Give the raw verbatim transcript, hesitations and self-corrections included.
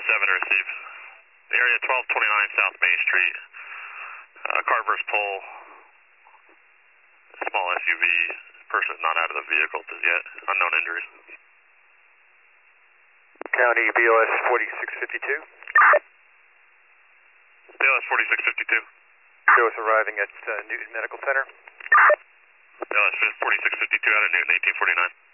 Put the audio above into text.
seven to receive. Area twelve twenty-nine South Main Street. Uh, car versus pole. Small S U V. Person is not out of the vehicle as yet. Unknown injury. County B O S forty-six fifty-two. B O S forty-six fifty-two. Show us arriving at uh, Newton Medical Center. B O S forty-six fifty-two out of Newton, eighteen forty-nine.